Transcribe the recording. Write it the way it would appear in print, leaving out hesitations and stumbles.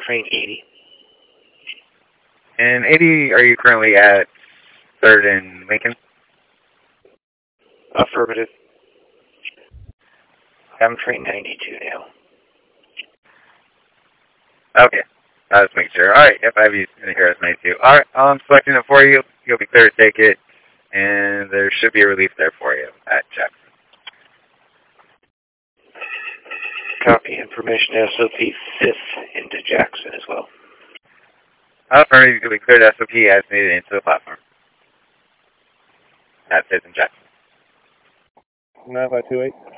train 80. And 80, are you currently at 3rd and Lincoln? Affirmative. I'm train 92 now. Okay. I'll just make sure. Alright, yep, I have you in here as 92. Alright, I'm selecting it for you. You'll be clear to take it. And there should be a relief there for you at Jackson. Copy information SOP 5th into Jackson as well. Affirmative, you'll be cleared SOP as needed into the platform. At 5th and Jackson. 9528.